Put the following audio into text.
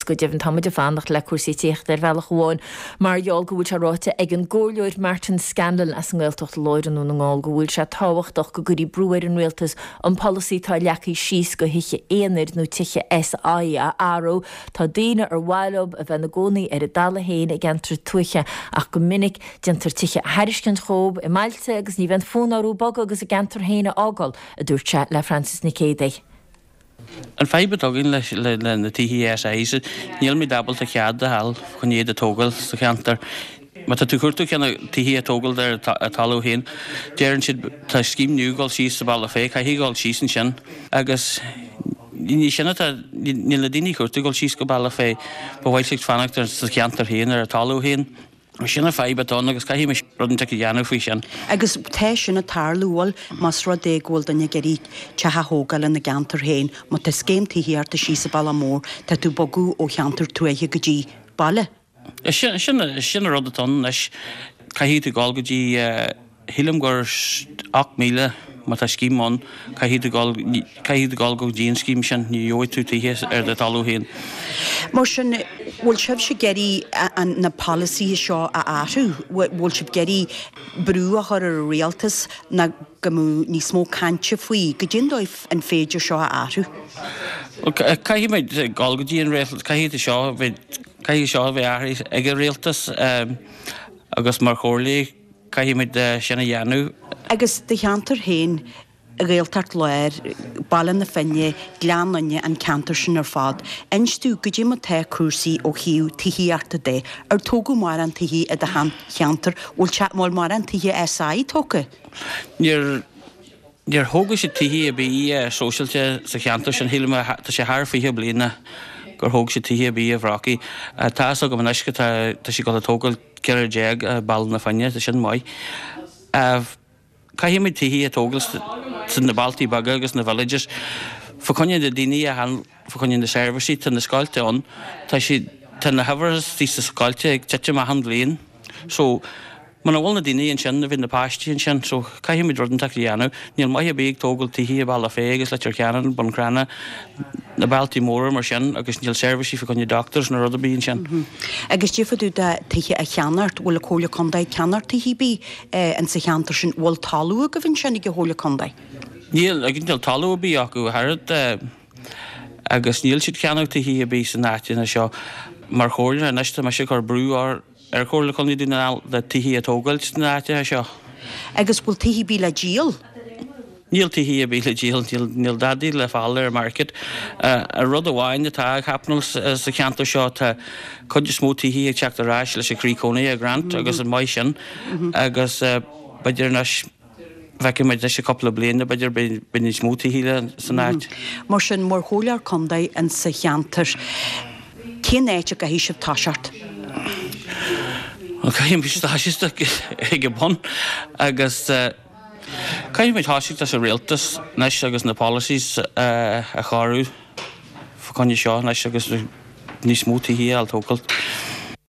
go deimhan tamid a fannach le cuasaí tíocht ar bhealach bháin mar geall go bhfuil se ráte ag an ggóirleoir Martin Scanlon as an ghiltocht Lóireann an ngáil go bhfuil se táhachtach go gurí brúir an rialtas an policy tá leachaí síos go hiiche éanaid nó tiche SI a aró tá daine ar bhailob a bheith na gcónaí ar a dala héin ag antar tuiche ach go minic dentar tiche heiriscin chób i mailte agus ní bhain fónarú bag agus a gantar héine ágáil a dúirte le Francis Ní Céadaigh. An feibe agin le na THS níl mi dabal a chead a hall chun éad a tógal sa cheantar. Ma tá tú chuirtú ceanna TH a tógal ar a talú héin, déann siad tá scím nniugáil síos sa balla fé, cha híáil síos an sin, agus ní sinna níl na daoine chuirtú gáil síos go balla fé ba bhhail sig fanachtar sa cheantar héin ar a talú héin. Sinna feibe tón agus caihí me rudnta go dhéanamh faoi sin. Agus té sinna tarlúil mas rud é ghfuil danne geí tethe hógal in na gantar héin, má tá scéimtíí ar a sí sa balla mór tá tú bogú ó cheantar tuaithe go dtí balle. Sinna rud atón leis caihí tú gáil go dtí hilam gur 8 míle má tá scímán caihí tú gáil go dtíon scím sin ní dheoid tú títhe ar de talú héin. Mar sin bhfuil sibh se geirí na policy seo a áú, bhfuil sibh geirí brú a chur ar rialtas na go mú ní smó cante faoi, go ddíndóibh an féidir seo a áú. Caihí méid gáil go dtíon réaltas, caihí seo bheith áthir ag a réaltas agus mar chóirlaí caihí méid sinna dhéanú. Agus de cheantar héin a réaltart leir ballan na finne gleananne an cantar sin ar fad. Einstú go dtí mat te cuasaí ó hiú tííarta dé ar tógu mar an tíí a han cheantar bhfuil chat máil mar an tíí SI tóca. Níor thóga sé tíí a bí sóisialte sa cheantar sin híime tá sé thar faoithe bliana gur thóg sé tíí a bí a bhracaí. Tá go man eisce tá sé go a tógal ceir déag ballan na finne tá sin maiid. Caihí tíí a tógal san na baltaí baga agus na villages. Fa conne de daoine a han fa conne de serviceí tan na scoilte an, tá si tan na hafars tí sa scoilte ag tete a han blion. So man bhil na daoine an sin a bhín na páistí an sin, so caihí mi rudan tak dhéanú, níl mai a bíag tógal tíí a balla fé agus leir ceanan bon crana na baltaí mór mar sin agus níl serviceí fa conne doctors na rud a bíon sin. Agus tífaú de tíí a cheanart bhfuil a cóla condaid ceanart tíí bí an sa cheantar sin bhfuil talú a go bhín sinna go hóla condaid. Níl a níl talú a bí acu harad agus níl siad ceanú tíí a bí san náitina seo mar chóirna a neiste me se chu brú ar chóirla chuní dúna de tíí a tógail san náitina seo. Agus bhfuil tíí bí le díal? Níl tíí a bí le díal, níl dadí le fáil ar market. A rud a bháin atá capnal sa cheantar seo tá chuidir smó tíí ag teach aráis leis a crícónaí a grant agus an mai sin agus beidir nas bheice meid leis a coppla bliana beidir bin is smótaí híle san áit. Mar sin mór hólear condaid an sa cheantar cén éite go hí sibh táseart? Caim bhí táisiiste ag go bon agus caim méid táisicht as a réaltas neis agus na policies a charú fa conne seo neis agus ní smótaí hí al tócailt.